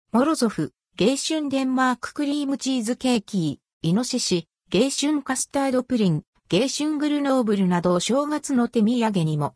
モロゾフ、迎春デンマーククリームチーズケーキ、イノシシ、迎春カスタードプリン、迎春グルノーブルなどお正月の手土産にも。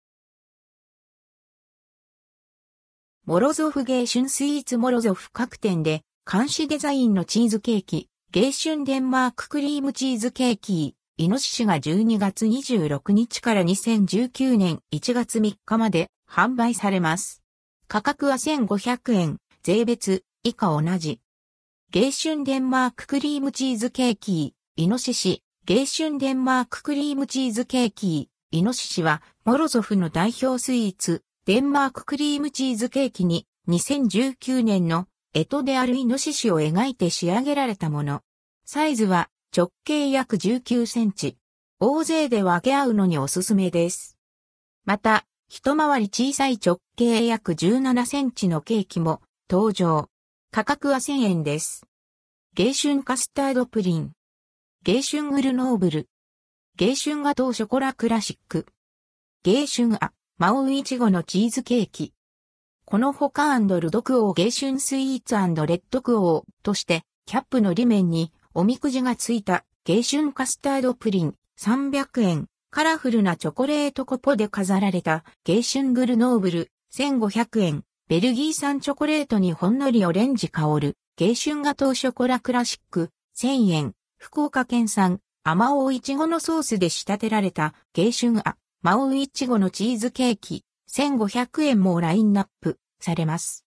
モロゾフ迎春スイーツモロゾフ各店で、漢詩デザインのチーズケーキ、迎春デンマーククリームチーズケーキ、イノシシが12月26日から2019年1月3日まで販売されます。価格は1500円、税別、以下同じ。迎春デンマーククリームチーズケーキ、イノシシ、迎春デンマーククリームチーズケーキ、イノシシは、モロゾフの代表スイーツ、デンマーククリームチーズケーキに、2019年の干支であるイノシシを描いて仕上げられたもの。サイズは、直径約19センチ。大勢で分け合うのにおすすめです。また、一回り小さい直径約17センチのケーキも登場。価格は1000円です。迎春カスタードプリン。迎春グルノーブル。迎春ガトーショコラクラシック。迎春マオウイチゴのチーズケーキ。このほかルドクオー迎春スイーツ&レッドクオーとして、キャップの裏面におみくじがついた迎春カスタードプリン300円。カラフルなチョコレートコポで飾られた迎春グルノーブル1500円。ベルギー産チョコレートにほんのりオレンジ香る迎春ガトーショコラクラシック1000円。福岡県産あまおういちごのソースで仕立てられた迎春まおういちごのチーズケーキ1500円もラインナップされます。